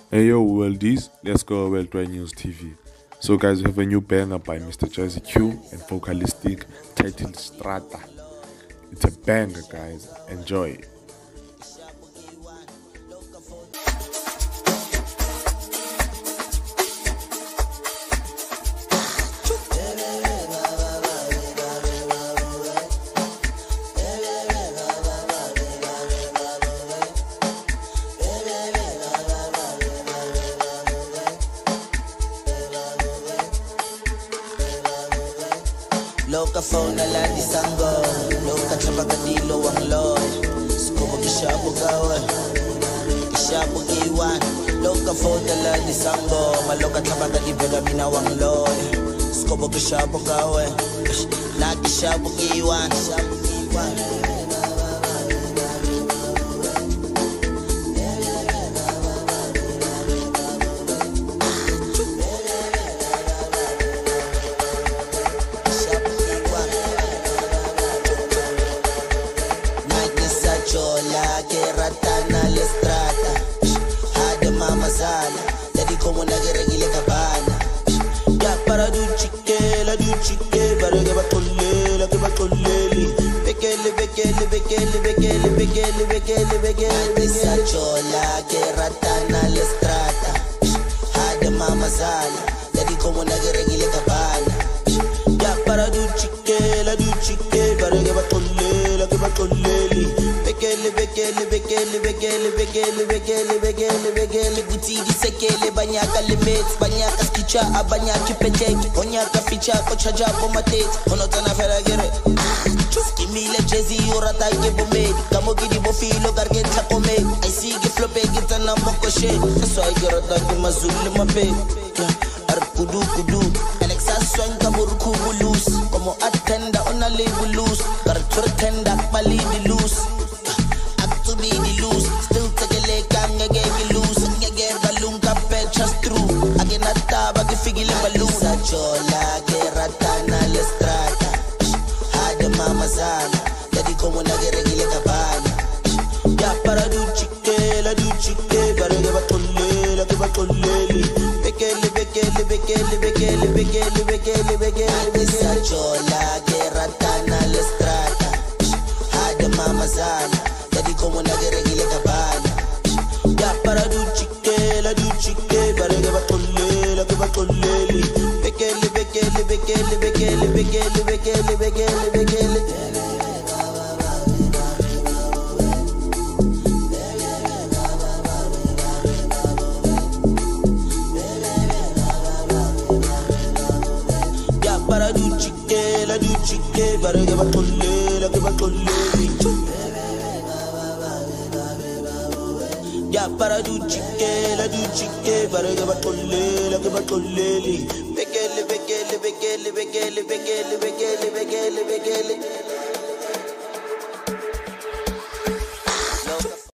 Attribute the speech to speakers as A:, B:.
A: Hey yo, worldies, let's go World Wide News TV. So guys, we have a new banger by Mr. Jazzy Q and Vocalistic titled Strata. It's a banger, guys. Enjoy.
B: Loka phone la disango, loka chapagadilo ang Lord. Skubo kishabu gawe, kishabu kiwan. Loka phone la disango, maloka chapagadibela binawang Lord. Skubo kishabu gawe, na kishabu kiwan. Chola que ratana le strata Hada mama sana Daddy como na geregile cabana Ya para du chique Para que va tolle La que va tolle Bekele Esa chola que ratana le strata Hada mama sana Daddy como na geregile cabana Ya para du chique Para que va tolle La que va tolle Bekele Gutidi sekele Banyaka limits Banyaka skicha Abanyaki peteki Onyaka ficha Kochaja pomatet Onotana feragere Skimile Jazzy Urata Gebo made Kamo gidi bofilo Gargenta kome I see ge flope Gitana moko she So I get a dog Mazuli mape Kudu Alexa swing kaburu kubulus Como attenda on a label loose Gartur tenda Bali di loose To be the loose, still take a leg and I gave you loose. And you gave a loom capet just true. Again, a tab, I can figure it balloon. Sachola, que ratana, le strata. Had the mama sana, daddy come on, I get a gile cabana. Ya para du chique, para que va tolle, la que va tolle. Bekele. Sachola, que ratana, le strata. Had the mama sana. Daddy como na geregile cabana Ya para du chique Para que va tolle La que va tolle Bekele Ya para du chique Para que va tolle La que va tolle Ya para du chique, para que va tolle, la que va tolle. Bekele.